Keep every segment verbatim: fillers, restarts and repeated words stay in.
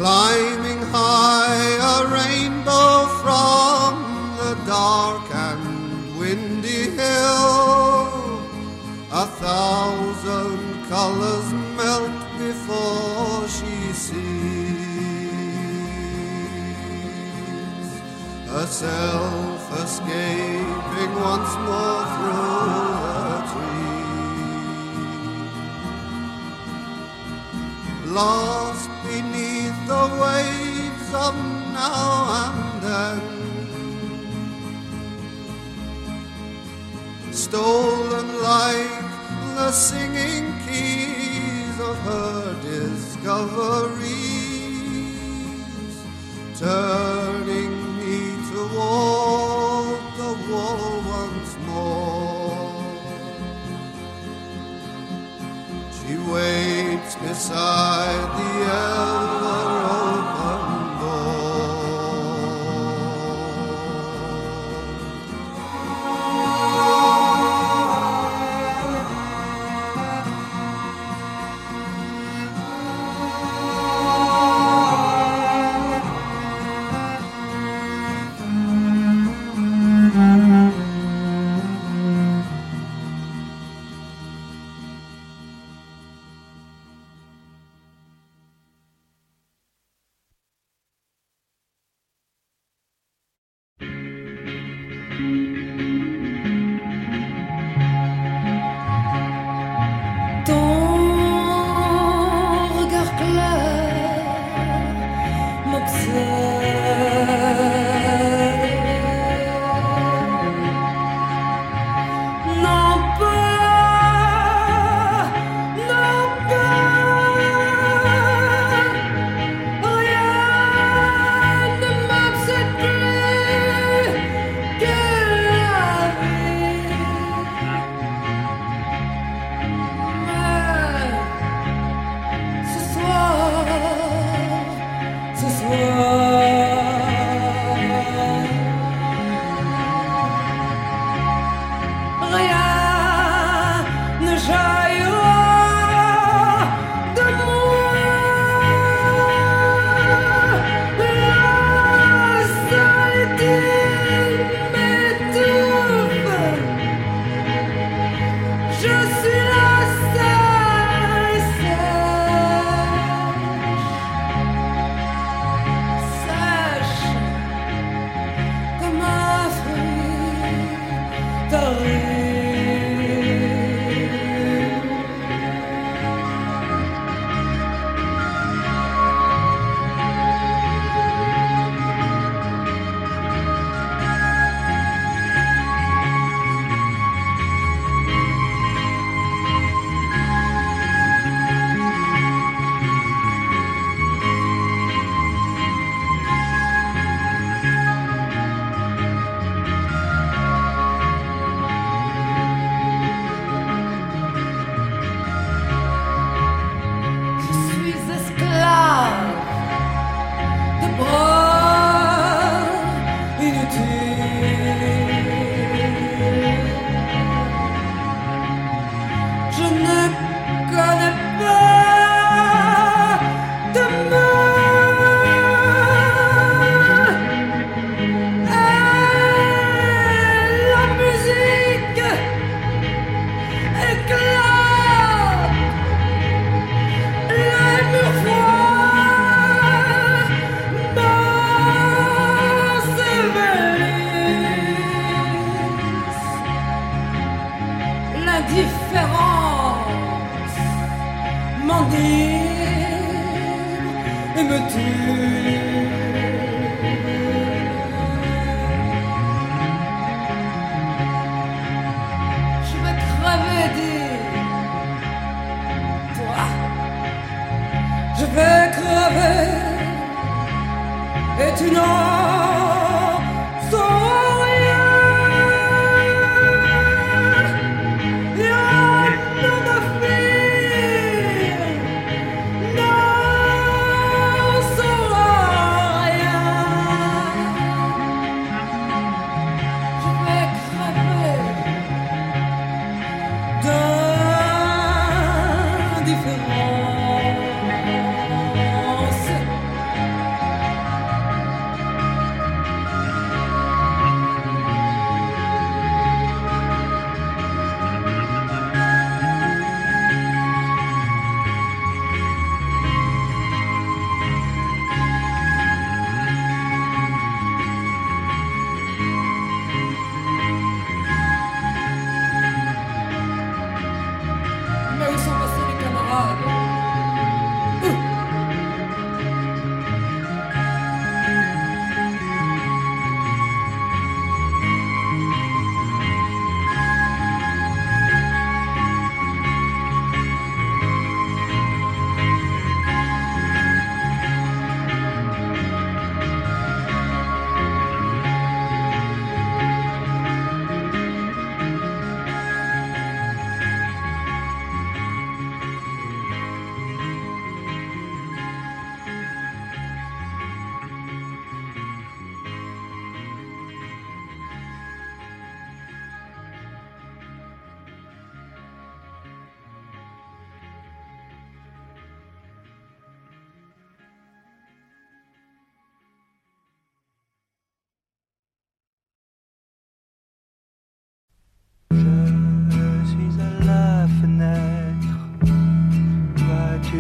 climbing high a rainbow from the dark and windy hill. A thousand colors melt before she sees herself escaping once more through the trees. Lost beneath the waves of now and then, stolen like the singing keys of her discoveries, turning me toward the wall once more. She waits beside the ever-open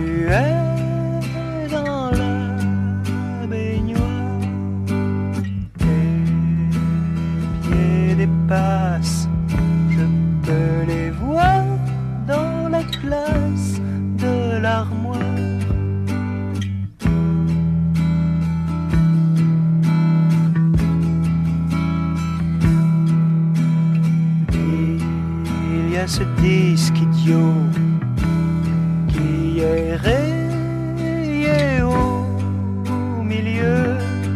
tu es dans la baignoire, tes pieds dépassent, je peux les voir dans la glace de l'armoire. Il y a ce disque idiot qui est rayé au milieu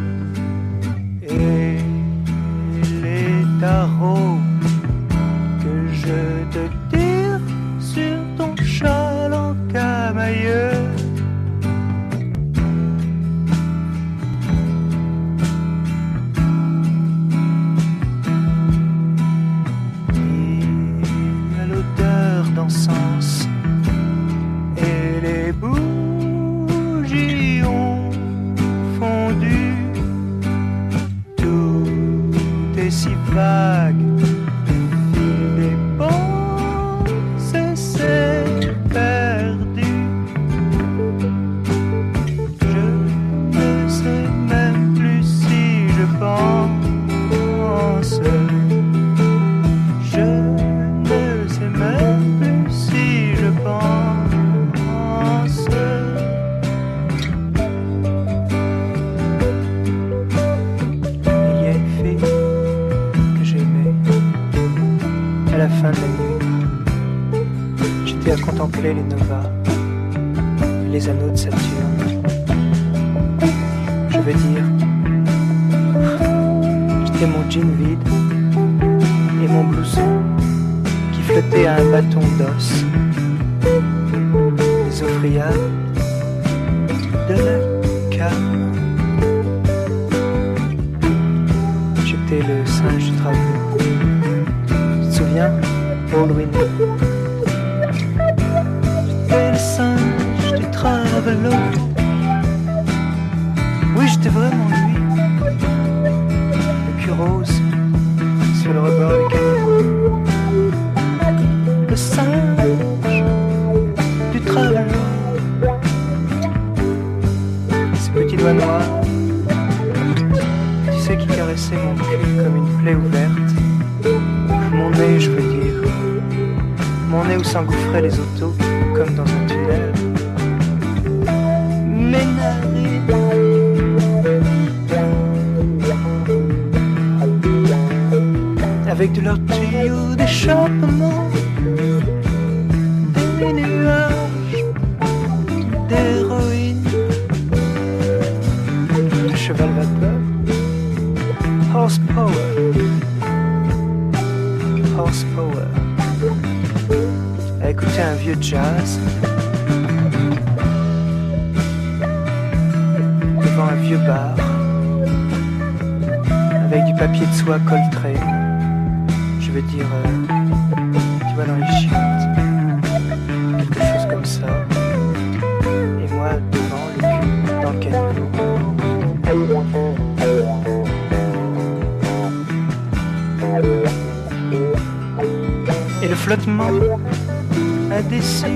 et les tarots que je te tire sur ton châle en camailleux. Il a l'odeur d'encens et les bougies ont fondu. Tout est si vague, des pensées s'est perdu. Je ne sais même plus si je pense. Je ne sais même plus si je pense. Il y a une fille que j'aimais à la fin de la nuit. J'étais à contempler les novas, les anneaux de Saturne. Je veux dire, j'étais mon jean vide et mon blouson qui flottait à un bâton d'os. Les offriades de la came. J'étais le singe du travail. Tu te souviens, Baldwin? J'étais le singe du travail. Oui, j'étais vraiment lui. Le cul rose sur le rebord du caniveau. Le singe du travail. Ses petits doigts noirs, tu sais, qui caressaient mon cul comme une plaie ouverte. Mon nez, je veux dire. Mon nez où s'engouffraient les autos comme dans un tunnel. Mes narines, avec de leurs tuyaux d'échappement, des nuages d'héroïne, de cheval vapeur, horsepower, horsepower, à écouter un vieux jazz devant un vieux bar avec du papier de soie coltré. Je veux dire, euh, tu vois, dans les chiottes, quelque chose comme ça. Et moi, devant, le cul dans le caniveau. Et le flottement a déçu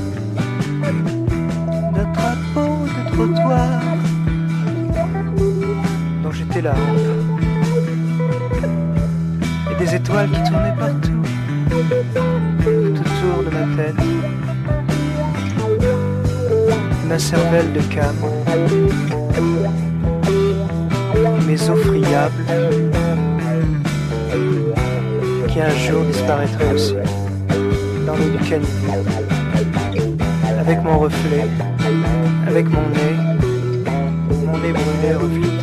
d'un drapeau de trottoir dont j'étais la hampe. Des étoiles qui tournaient partout, tout autour de ma tête. Ma cervelle de cam, mes eaux friables, qui un jour disparaîtraient aussi dans l'eau du caniveau. Avec mon reflet, avec mon nez, mon nez brûlé reflété.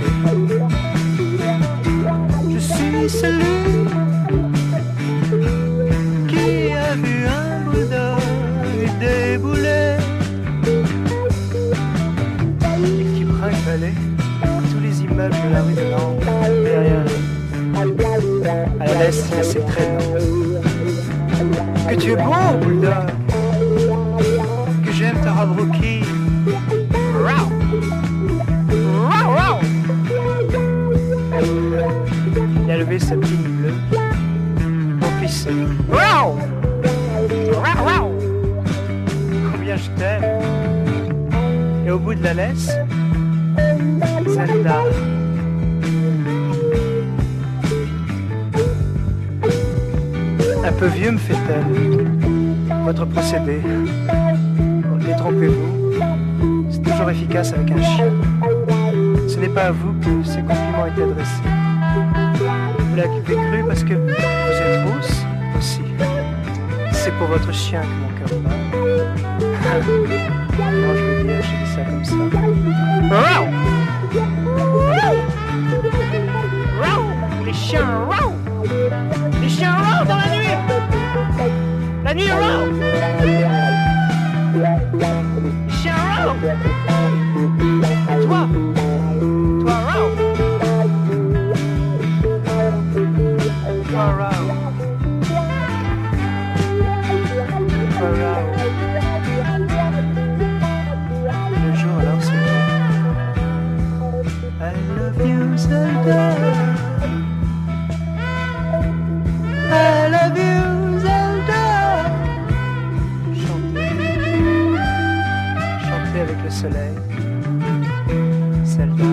Je suis celui qui a vu un Bouddha et des boulets et qui brinque-ballait tous les immeubles de la rue de Nantes derrière lui. À la laisse assez traînante. Que tu es beau, Bulldog, que j'aime ta robe rookie. Il a levé sa petite bleue pour pisser. Combien je t'aime. Et au bout de la laisse, Zelda. Un peu vieux, me fait-elle, votre procédé. Détrompez-vous, c'est toujours efficace avec un chien. Ce n'est pas à vous que ces compliments étaient adressés. Vous l'avez cru parce que vous êtes rousse aussi. C'est pour votre chien que mon cœur bat. Non, je veux dire, j'ai dit ça comme ça. Row! Row! Les chiens row! Les chiens row dans la nuit! La nuit row! Les chiens row! Et toi? Toi row! Toi row! Toi row! Le jour alors c'est vrai. I love you, Zelda. I love you, Zelda. Chantez, chantez avec le soleil, Zelda.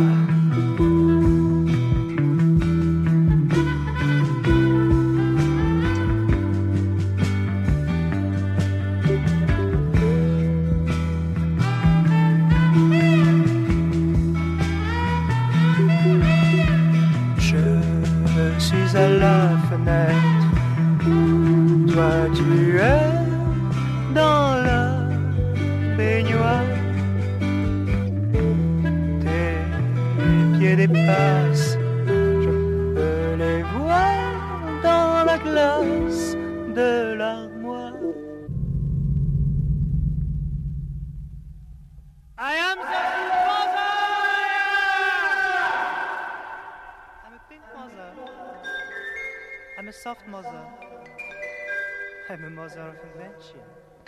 Je suis à la fenêtre. Toi tu es dans la baignoire. Tes pieds dépassent, je peux les voir dans la glace de l'armoire. I am the mother. I'm a pink mother. I'm a soft mother. I'm a mother of invention.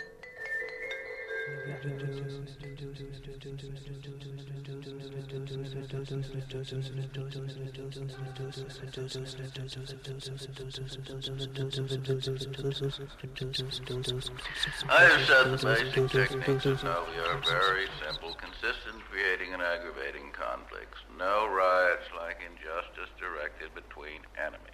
I've said the basic techniques of Novi are very simple, consistent, creating and aggravating conflicts. No riots like injustice directed between enemies.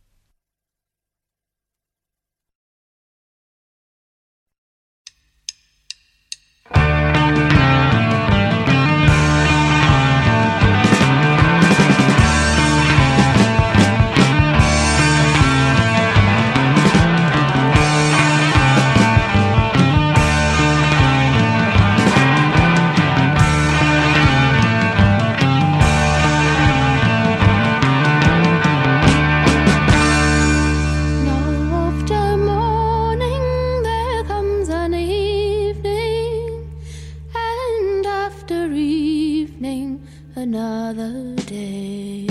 Another day.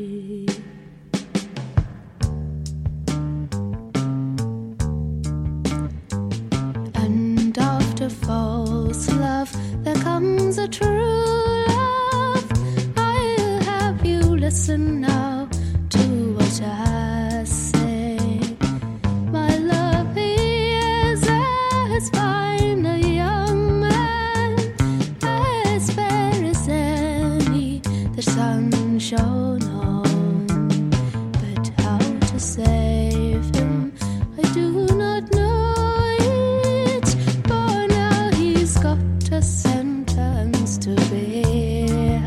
And after false love, there comes a true love. I'll have you listen now to what I say. My love, he is as fine a young man, as fair as any the sun shone on, but how to save him I do not know it, for now he's got a sentence to bear.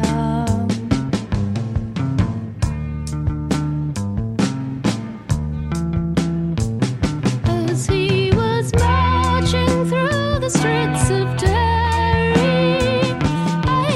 As he was marching through the streets of Derry, I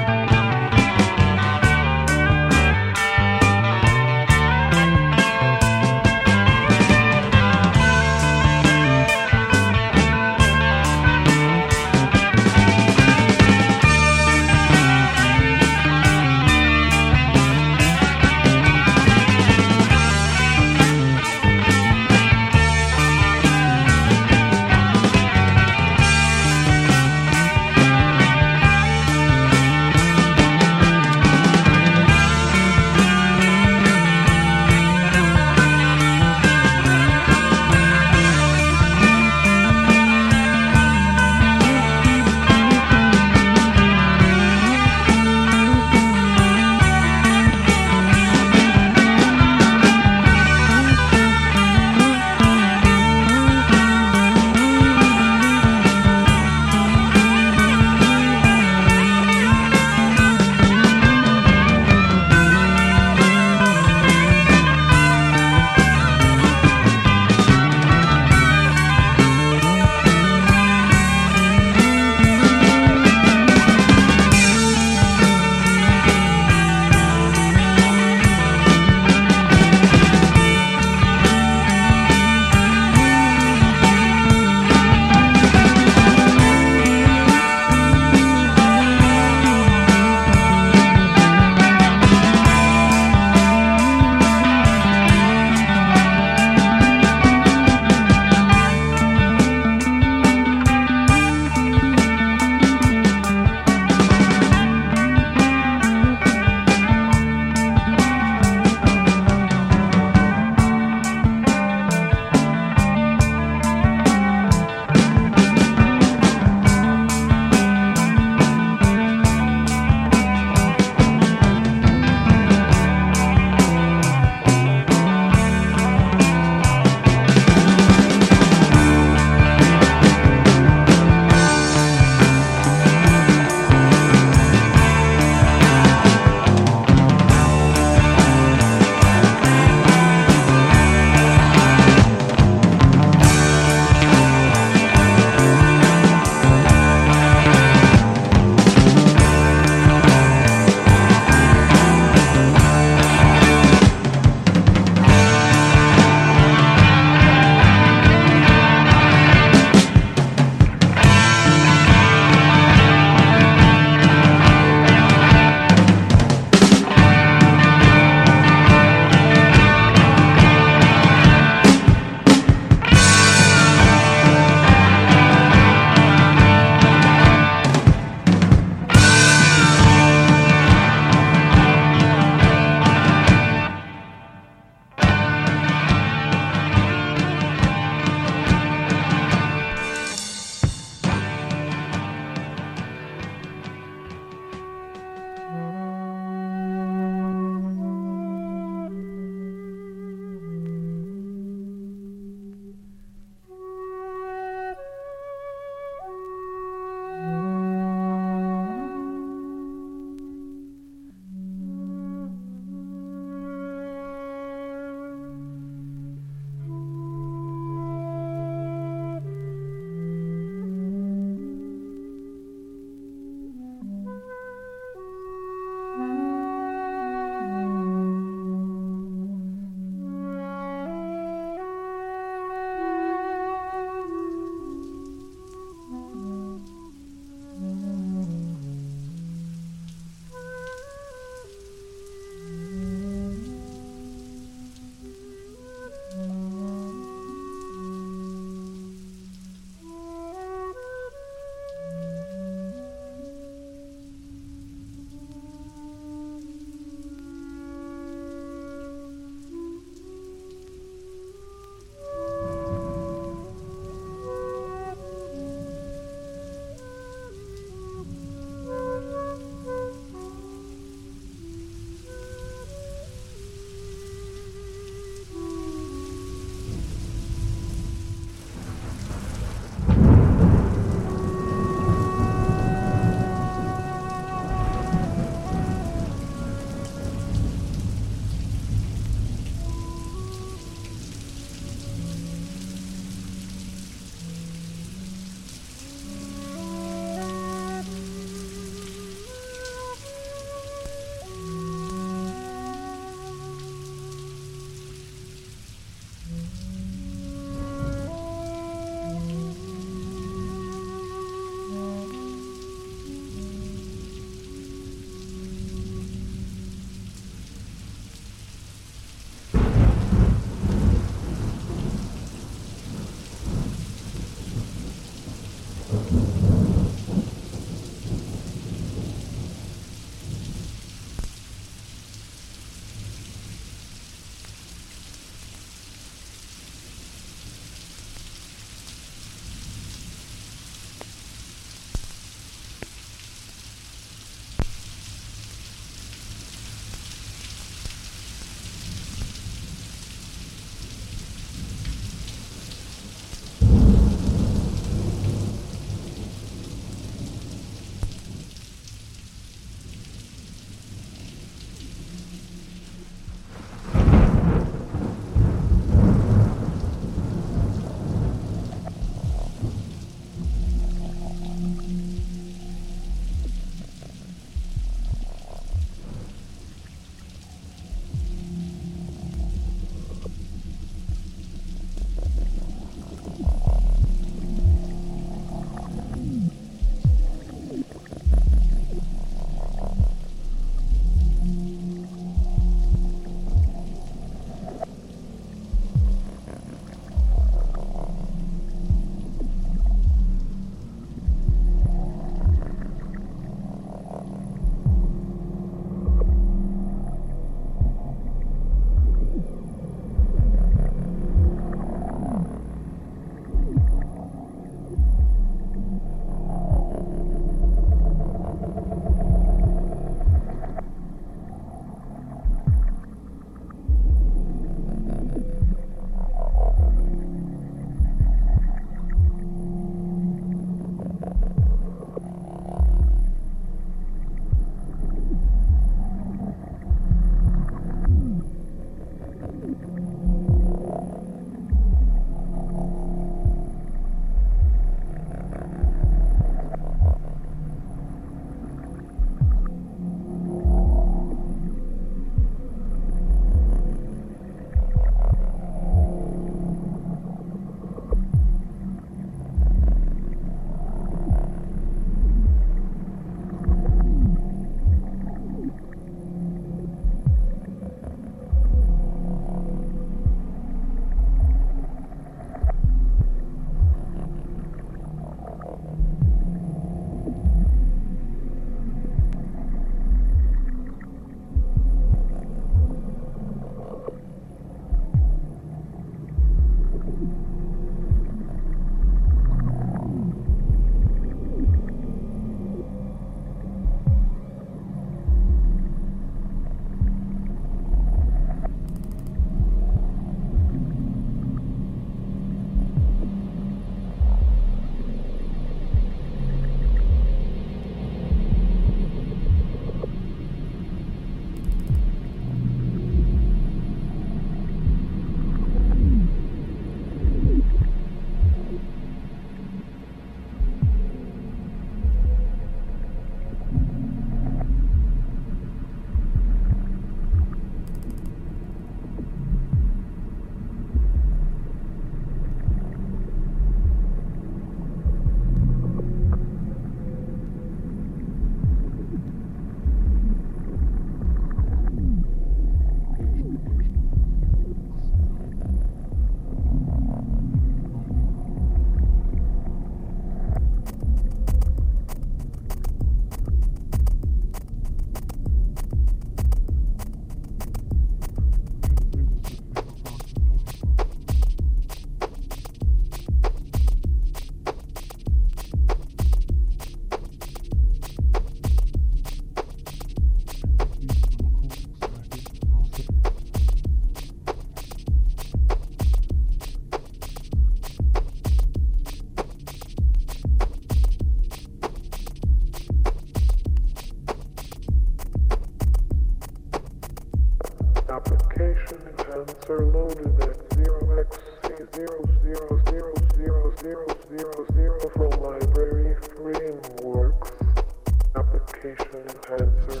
Application enhancer loaded at zero x c zero zero zero zero zero zero zero from library frameworks. Application enhancer.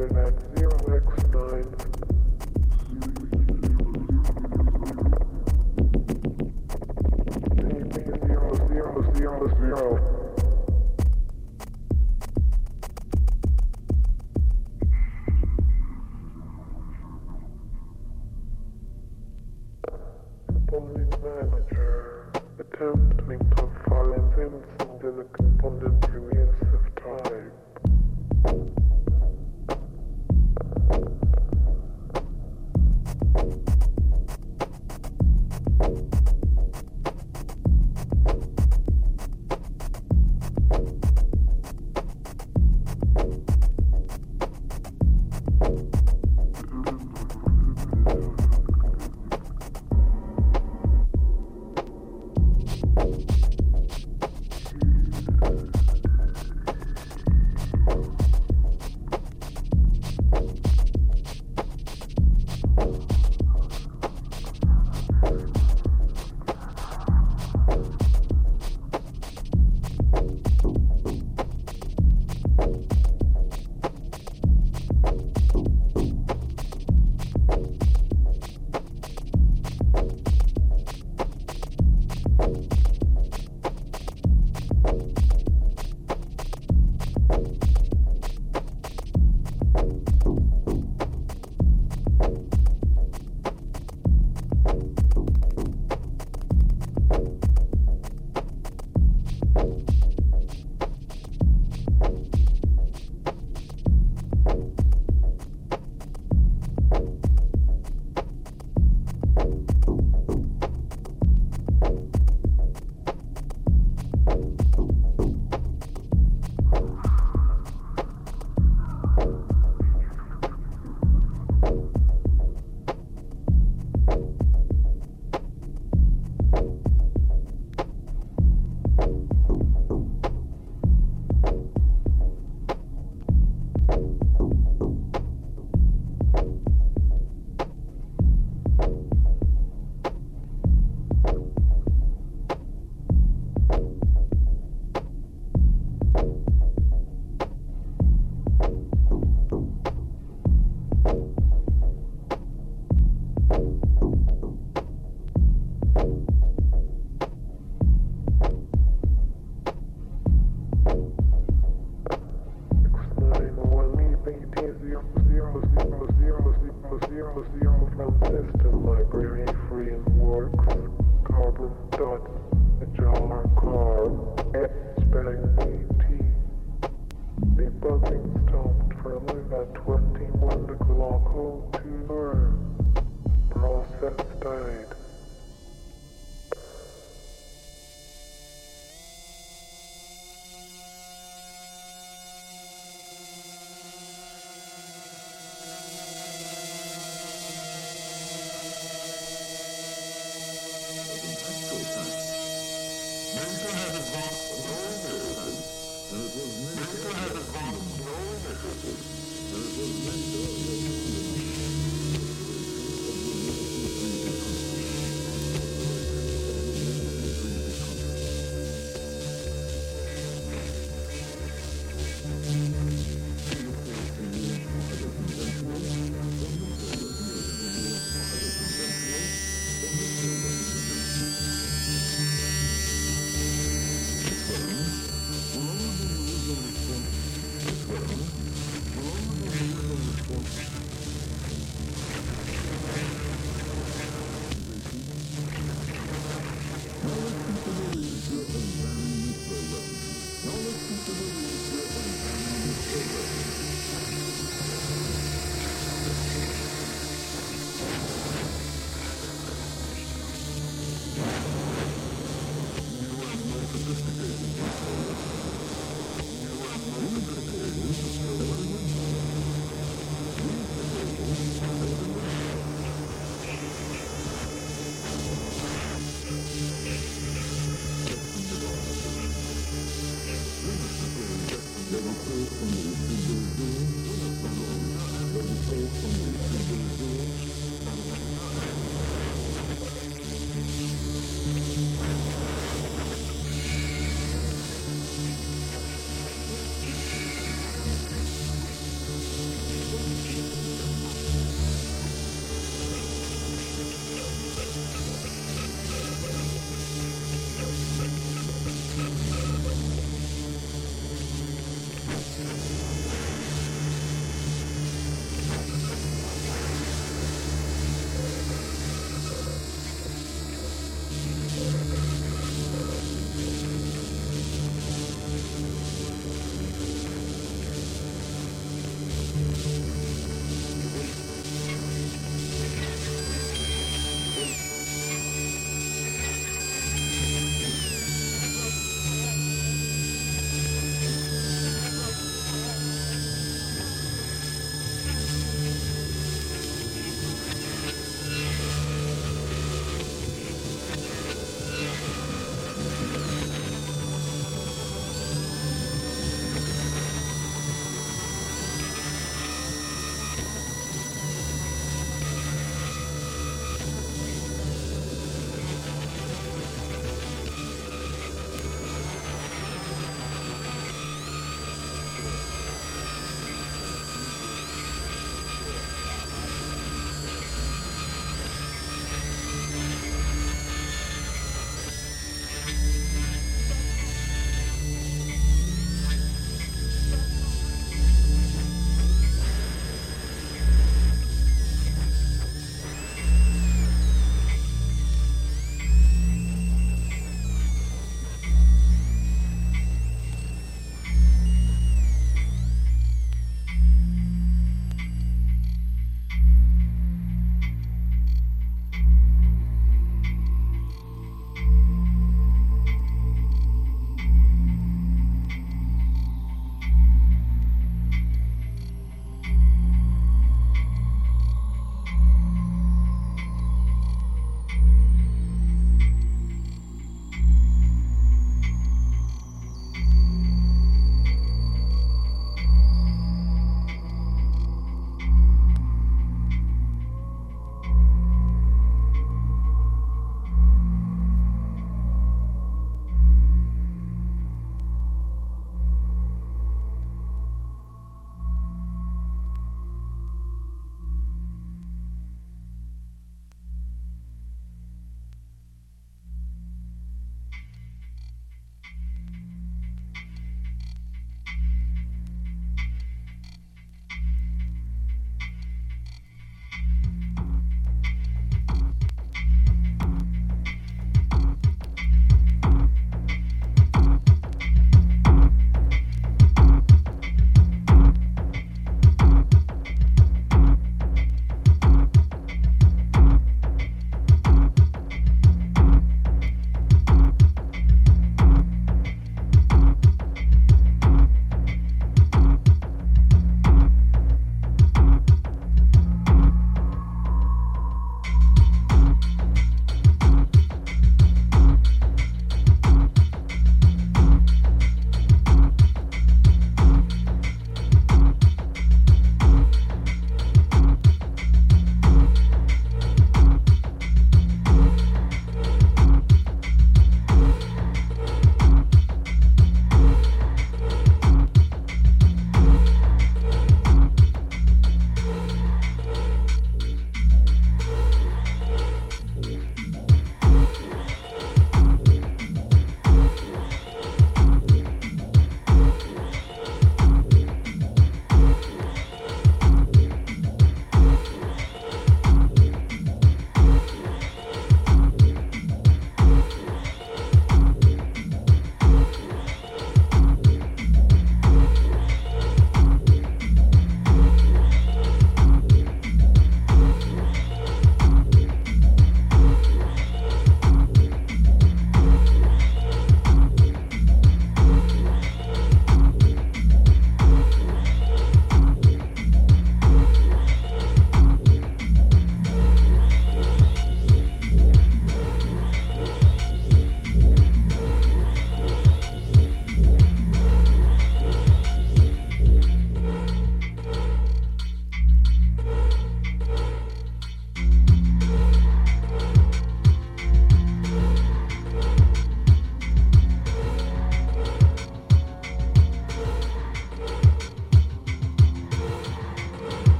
loaded at zero x nine. Zero, zero, zero, zero. Component manager attempting to find Vincent in a component recursive type.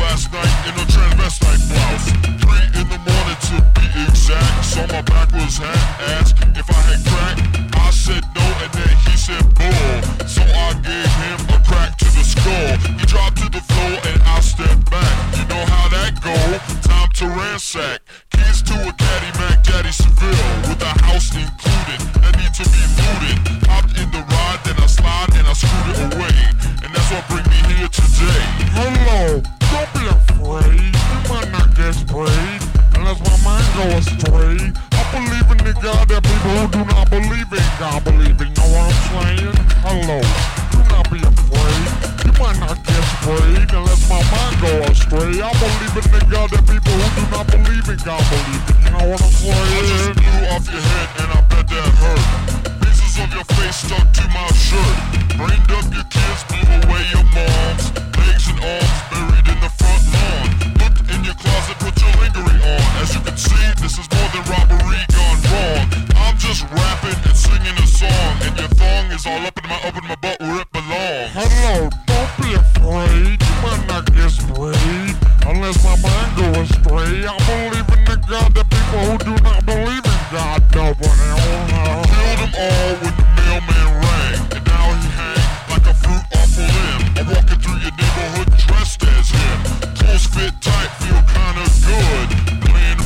last night in a transvestite blouse. Three in the morning to be exact. Saw my backwards hat, asked if I had crack. I said no, and then he said bull. So I gave him a crack to the skull. He dropped to the floor and I stepped back. You know how that go? Time to ransack. Keys to a Cadillac, Daddy Seville, with a house included. That need to be looted. Hopped in the ride, then I slide and I screwed it away. And that's what bring me here today. Hello, don't be afraid. You might not get sprayed unless my mind goes astray. I believe in the God that people who do not believe in God believe in. Know what I'm saying? Hello, do not be afraid. You might not get sprayed unless my mind goes astray. I believe in the God that people who do not believe in God believe in. You know what I'm saying?